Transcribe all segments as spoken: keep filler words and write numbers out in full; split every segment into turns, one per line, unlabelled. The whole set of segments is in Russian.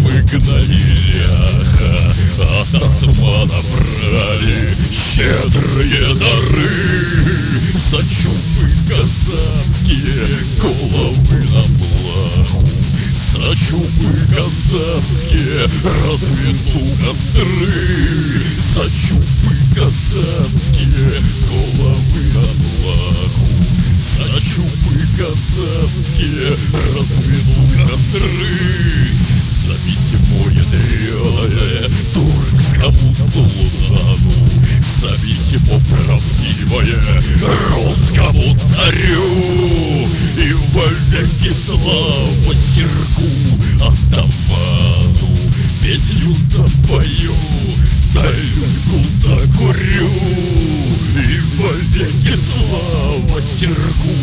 выгнали ляха, от османа брали щедрые дары. За чубы казацкие головы на плаху, за чубы казацкие разведу костры. За чубы казацкие головы на плаху, за чубы казацкие разведу костры. За письмо ядреное туркскому султану, за письмо правдивое русскому царю. И вовеки слава серку атаману, песню запою, да люльку закурю. И вовеки слава серку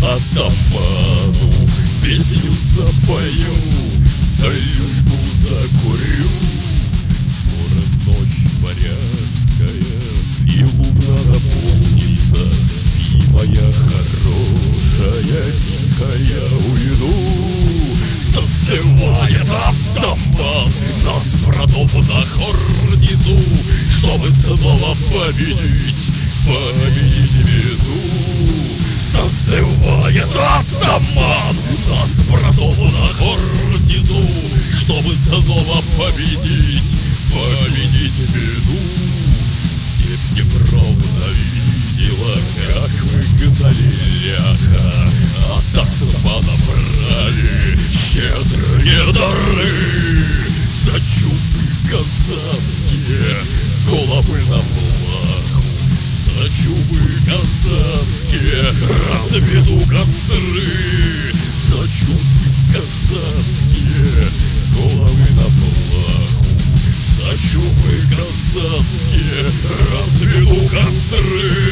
атаману, песню запою, да люльку закурю. Скоро ночь варяжская, и луна наполнится. Спи, моя хорошая, тихо я уйду. Зазывает атаман нас, братов, на хорнизу, чтобы снова победить, победить беду. Зазывает атаман нас, братов, на хорнизу, чтобы снова победить, победить беду. Степь неправда видела, как выгнали ляха, от османа брали щедрые дары. За чубы казацкие головы на плаху, за чубы казацкие разведу костры. За чубы казацкие головы на плаху, за чубы казацкие разведу костры.